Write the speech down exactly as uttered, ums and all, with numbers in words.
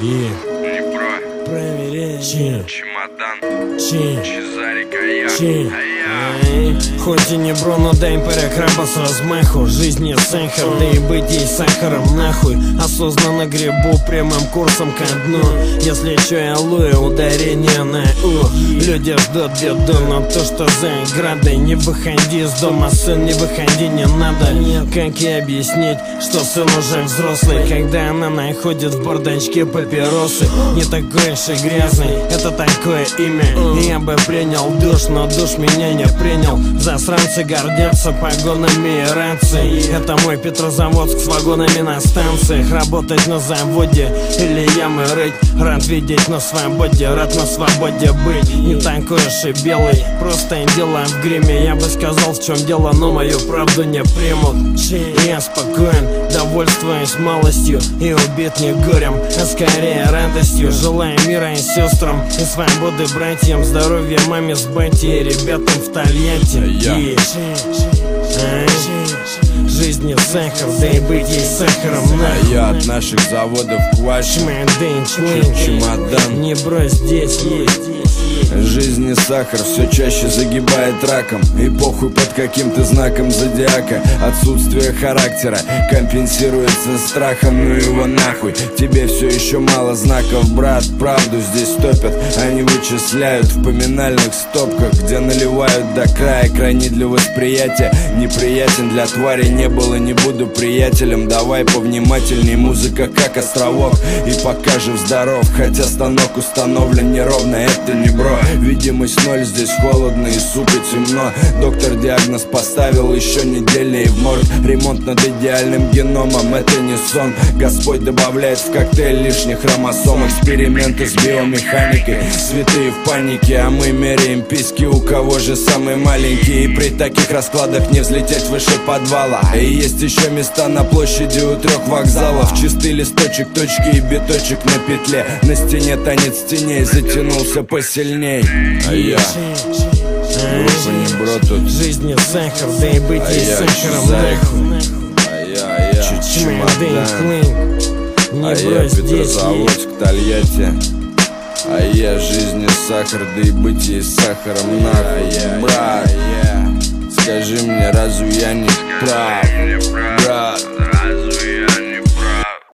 И Днепро, проверяй Чи чемодан, Чи Чезарик, а я, Чи а я. Эй, хоть и не бро, но дай перекраба с размаху. Жизнь не сахар, да и быть ей сахаром нахуй. Осознанно гребу прямым курсом ко дну. Если еще и алоэ, ударение на у. Люди ждут беду, но то, что за оградой. Не выходи из дома, сын, не выходи, не надо. Как ей объяснить, что сын уже взрослый, когда она находит в бардачке папиросы? Не такой уж и грязный, это такое имя. Я бы принял душ, но душ меня не принял. Засранцы гордятся погонами и рацией. Это мой Петрозаводск с вагонами на станциях. Работать на заводе или ямы рыть. Рад видеть на свободе, рад на свободе быть. Не такой уж и белый, просто дело в гриме. Я бы сказал, в чем дело, но мою правду не примут. Я спокоен, довольствуюсь малостью и убит не горем, а скорее радостью. Желаю мира и сестрам, и свободы братьям, здоровья маме с батей и ребятам в Тольятти. И... Жизнь не сахар, да и быть ей сахаром нахуй. А я от наших заводов квач, чемодан. Не брось, здесь есть. Жизнь не сахар, все чаще загибает раком. И похуй под каким-то знаком зодиака. Отсутствие характера компенсируется страхом, ну его нахуй. Тебе все еще мало знаков, брат, правду здесь топят. Они вычисляют в поминальных стопках, где наливают до края, крайне для восприятия. Неприятен для твари, не был и не буду приятелем. Давай повнимательней, музыка как островок. И пока жив здоров, хотя станок установлен неровно, это не бро. Видимость ноль, здесь холодно и сука темно. Доктор диагноз поставил, еще недельный в морг. Ремонт над идеальным геномом, это не сон. Господь добавляет в коктейль лишних хромосом. Эксперименты с биомеханикой, святые в панике, а мы меряем письки, у кого же самый маленький. И при таких раскладах не взлететь выше подвала. И есть еще места на площади у трех вокзалов. Чистый листочек, точки и биточек на петле. На стене танец теней затянулся посильней. А я группа не бро тут. Жизнь не сахар, да и быть А ей я сахаром Чезарик. нахуй. А я, а я Чемодан. Не А я брось, здесь Петрозаводск, есть. Тольятти. А я жизнь не сахар, да и быть ей сахаром нахуй. Брат, скажи мне, разве я не прав? Брат.